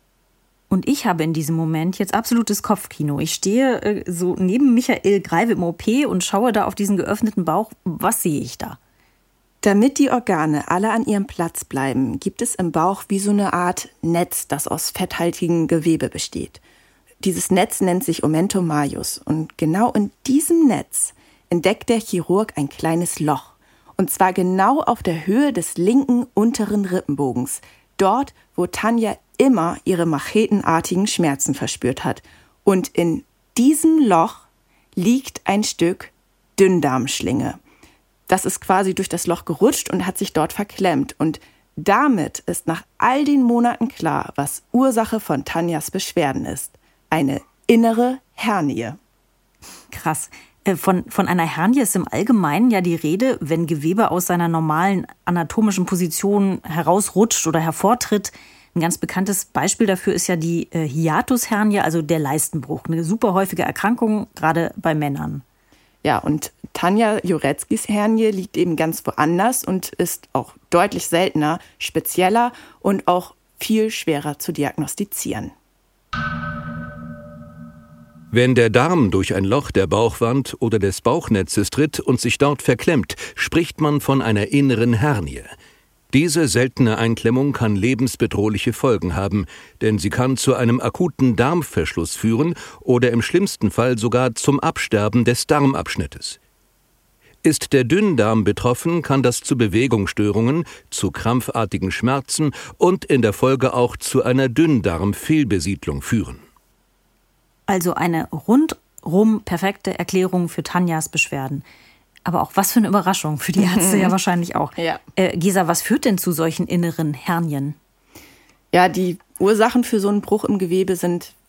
Und ich habe in diesem Moment jetzt absolutes Kopfkino. Ich stehe so neben Michael Greive im OP und schaue da auf diesen geöffneten Bauch. Was sehe ich da? Damit die Organe alle an ihrem Platz bleiben, gibt es im Bauch wie so eine Art Netz, das aus fetthaltigem Gewebe besteht. Dieses Netz nennt sich Omentum majus und genau in diesem Netz entdeckt der Chirurg ein kleines Loch. Und zwar genau auf der Höhe des linken unteren Rippenbogens, dort, wo Tanja immer ihre machetenartigen Schmerzen verspürt hat. Und in diesem Loch liegt ein Stück Dünndarmschlinge. Das ist quasi durch das Loch gerutscht und hat sich dort verklemmt. Und damit ist nach all den Monaten klar, was Ursache von Tanjas Beschwerden ist. Eine innere Hernie. Krass. Von einer Hernie ist im Allgemeinen ja die Rede, wenn Gewebe aus seiner normalen anatomischen Position herausrutscht oder hervortritt. Ein ganz bekanntes Beispiel dafür ist ja die Hiatushernie, also der Leistenbruch. Eine super häufige Erkrankung, gerade bei Männern. Ja, und Tanja Jureckis Hernie liegt eben ganz woanders und ist auch deutlich seltener, spezieller und auch viel schwerer zu diagnostizieren. Wenn der Darm durch ein Loch der Bauchwand oder des Bauchnetzes tritt und sich dort verklemmt, spricht man von einer inneren Hernie. Diese seltene Einklemmung kann lebensbedrohliche Folgen haben, denn sie kann zu einem akuten Darmverschluss führen oder im schlimmsten Fall sogar zum Absterben des Darmabschnittes. Ist der Dünndarm betroffen, kann das zu Bewegungsstörungen, zu krampfartigen Schmerzen und in der Folge auch zu einer Dünndarmfehlbesiedlung führen. Also eine rundrum perfekte Erklärung für Tanjas Beschwerden. Aber auch was für eine Überraschung, für die Ärzte ja wahrscheinlich auch. Ja. Gesa, was führt denn zu solchen inneren Hernien? Ja, die Ursachen für so einen Bruch im Gewebe sind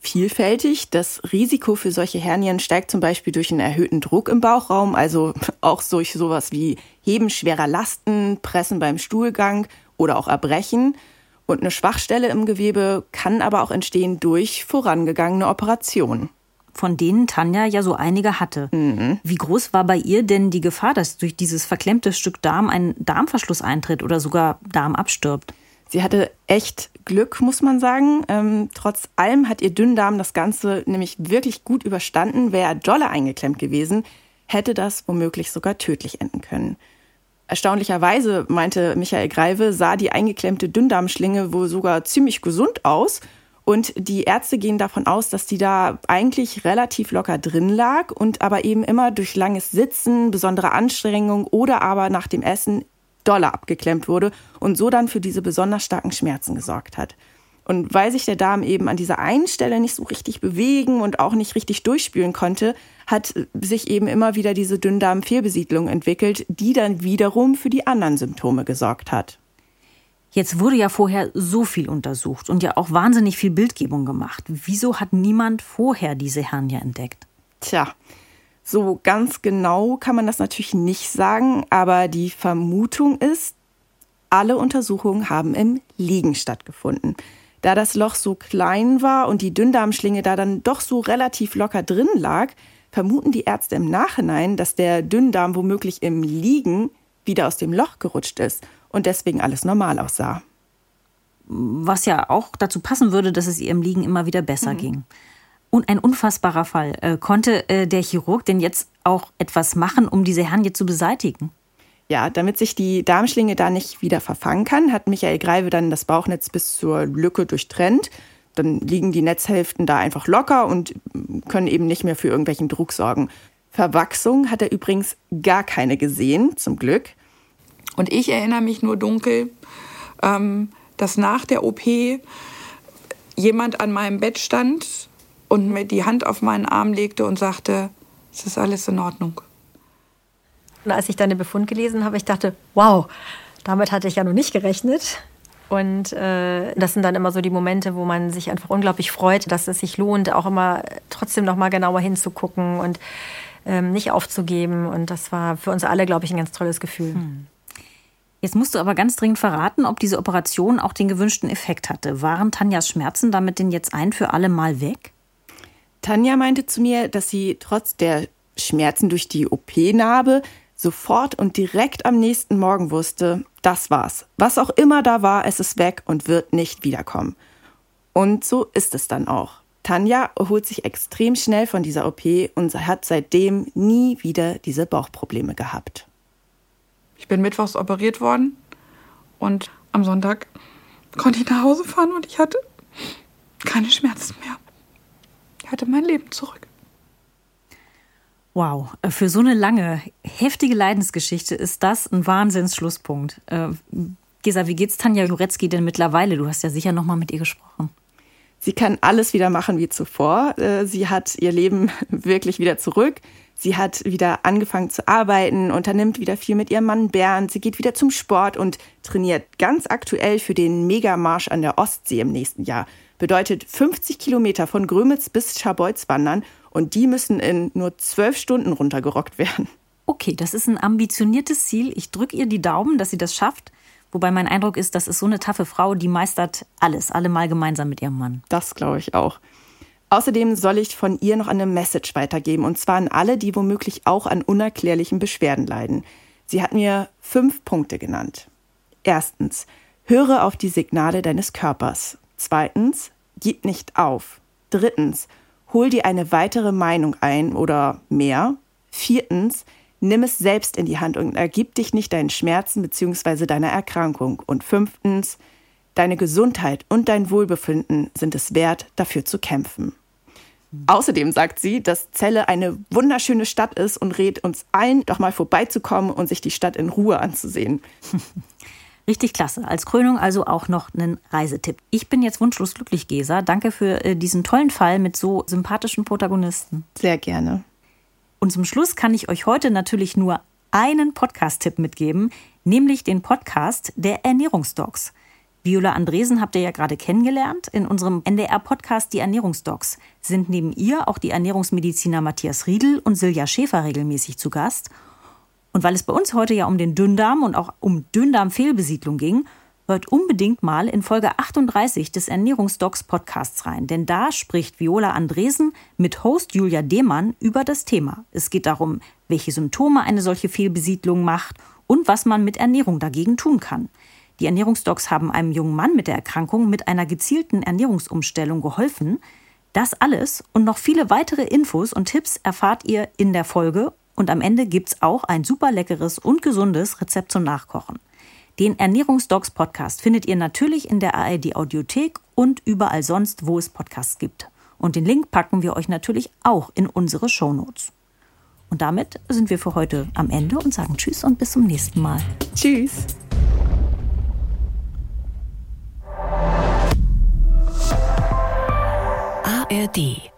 vielfältig. Das Risiko für solche Hernien steigt zum Beispiel durch einen erhöhten Druck im Bauchraum, also auch durch sowas wie Heben schwerer Lasten, Pressen beim Stuhlgang oder auch Erbrechen. Und eine Schwachstelle im Gewebe kann aber auch entstehen durch vorangegangene Operationen. Von denen Tanja ja so einige hatte. Wie groß war bei ihr denn die Gefahr, dass durch dieses verklemmte Stück Darm ein Darmverschluss eintritt oder sogar Darm abstirbt? Sie hatte echt Glück, muss man sagen. Trotz allem hat ihr Dünndarm das Ganze nämlich wirklich gut überstanden. Wäre er dolle eingeklemmt gewesen, hätte das womöglich sogar tödlich enden können. Erstaunlicherweise, meinte Michael Greive, sah die eingeklemmte Dünndarmschlinge wohl sogar ziemlich gesund aus. Und die Ärzte gehen davon aus, dass die da eigentlich relativ locker drin lag und aber eben immer durch langes Sitzen, besondere Anstrengung oder aber nach dem Essen doller abgeklemmt wurde und so dann für diese besonders starken Schmerzen gesorgt hat. Und weil sich der Darm eben an dieser einen Stelle nicht so richtig bewegen und auch nicht richtig durchspülen konnte, hat sich eben immer wieder diese Dünndarmfehlbesiedlung entwickelt, die dann wiederum für die anderen Symptome gesorgt hat. Jetzt wurde ja vorher so viel untersucht und ja auch wahnsinnig viel Bildgebung gemacht. Wieso hat niemand vorher diese Hernie entdeckt? Tja, so ganz genau kann man das natürlich nicht sagen, aber die Vermutung ist, alle Untersuchungen haben im Liegen stattgefunden. Da das Loch so klein war und die Dünndarmschlinge da dann doch so relativ locker drin lag, vermuten die Ärzte im Nachhinein, dass der Dünndarm womöglich im Liegen wieder aus dem Loch gerutscht ist und deswegen alles normal aussah. Was ja auch dazu passen würde, dass es ihr im Liegen immer wieder besser ging. Und ein unfassbarer Fall. Konnte der Chirurg denn jetzt auch etwas machen, um diese Hernie zu beseitigen? Ja, damit sich die Darmschlinge da nicht wieder verfangen kann, hat Michael Greive dann das Bauchnetz bis zur Lücke durchtrennt. Dann liegen die Netzhälften da einfach locker und können eben nicht mehr für irgendwelchen Druck sorgen. Verwachsung hat er übrigens gar keine gesehen, zum Glück. Und ich erinnere mich nur dunkel, dass nach der OP jemand an meinem Bett stand und mir die Hand auf meinen Arm legte und sagte, es ist alles in Ordnung. Und als ich dann den Befund gelesen habe, ich dachte, wow, damit hatte ich ja noch nicht gerechnet. Und das sind dann immer so die Momente, wo man sich einfach unglaublich freut, dass es sich lohnt, auch immer trotzdem noch mal genauer hinzugucken und nicht aufzugeben. Und das war für uns alle, glaube ich, ein ganz tolles Gefühl. Jetzt musst du aber ganz dringend verraten, ob diese Operation auch den gewünschten Effekt hatte. Waren Tanjas Schmerzen damit denn jetzt ein für alle Mal weg? Tanja meinte zu mir, dass sie trotz der Schmerzen durch die OP-Narbe sofort und direkt am nächsten Morgen wusste, das war's. Was auch immer da war, es ist weg und wird nicht wiederkommen. Und so ist es dann auch. Tanja erholt sich extrem schnell von dieser OP und hat seitdem nie wieder diese Bauchprobleme gehabt. Ich bin mittwochs operiert worden und am Sonntag konnte ich nach Hause fahren und ich hatte keine Schmerzen mehr. Ich hatte mein Leben zurück. Wow, für so eine lange, heftige Leidensgeschichte ist das ein Wahnsinnsschlusspunkt. Gesa, wie geht's Tanja Jurecki denn mittlerweile? Du hast ja sicher noch mal mit ihr gesprochen. Sie kann alles wieder machen wie zuvor. Sie hat ihr Leben wirklich wieder zurück. Sie hat wieder angefangen zu arbeiten, unternimmt wieder viel mit ihrem Mann Bernd. Sie geht wieder zum Sport und trainiert ganz aktuell für den Megamarsch an der Ostsee im nächsten Jahr. Bedeutet 50 Kilometer von Grömitz bis Scharbeutz wandern und die müssen in nur 12 Stunden runtergerockt werden. Okay, das ist ein ambitioniertes Ziel. Ich drücke ihr die Daumen, dass sie das schafft. Wobei mein Eindruck ist, das ist so eine taffe Frau, die meistert alles, allemal gemeinsam mit ihrem Mann. Das glaube ich auch. Außerdem soll ich von ihr noch eine Message weitergeben, und zwar an alle, die womöglich auch an unerklärlichen Beschwerden leiden. Sie hat mir 5 Punkte genannt. 1. Höre auf die Signale deines Körpers. 2. Gib nicht auf. 3. Hol dir eine weitere Meinung ein oder mehr. 4. Nimm es selbst in die Hand und ergib dich nicht deinen Schmerzen bzw. deiner Erkrankung. Und 5. Deine Gesundheit und dein Wohlbefinden sind es wert, dafür zu kämpfen. Außerdem sagt sie, dass Celle eine wunderschöne Stadt ist und rät uns allen, doch mal vorbeizukommen und sich die Stadt in Ruhe anzusehen. Richtig klasse. Als Krönung also auch noch einen Reisetipp. Ich bin jetzt wunschlos glücklich, Gesa. Danke für diesen tollen Fall mit so sympathischen Protagonisten. Sehr gerne. Und zum Schluss kann ich euch heute natürlich nur einen Podcast-Tipp mitgeben, nämlich den Podcast der Ernährungsdocs. Viola Andresen habt ihr ja gerade kennengelernt. In unserem NDR-Podcast Die Ernährungsdocs sind neben ihr auch die Ernährungsmediziner Matthias Riedel und Silja Schäfer regelmäßig zu Gast. Und weil es bei uns heute ja um den Dünndarm und auch um Dünndarmfehlbesiedlung ging, hört unbedingt mal in Folge 38 des Ernährungsdocs Podcasts rein. Denn da spricht Viola Andresen mit Host Julia Demann über das Thema. Es geht darum, welche Symptome eine solche Fehlbesiedlung macht und was man mit Ernährung dagegen tun kann. Die Ernährungsdocs haben einem jungen Mann mit der Erkrankung mit einer gezielten Ernährungsumstellung geholfen. Das alles und noch viele weitere Infos und Tipps erfahrt ihr in der Folge. Und am Ende gibt's auch ein super leckeres und gesundes Rezept zum Nachkochen. Den Ernährungsdocs Podcast findet ihr natürlich in der ARD Audiothek und überall sonst, wo es Podcasts gibt. Und den Link packen wir euch natürlich auch in unsere Shownotes. Und damit sind wir für heute am Ende und sagen Tschüss und bis zum nächsten Mal. Tschüss. ARD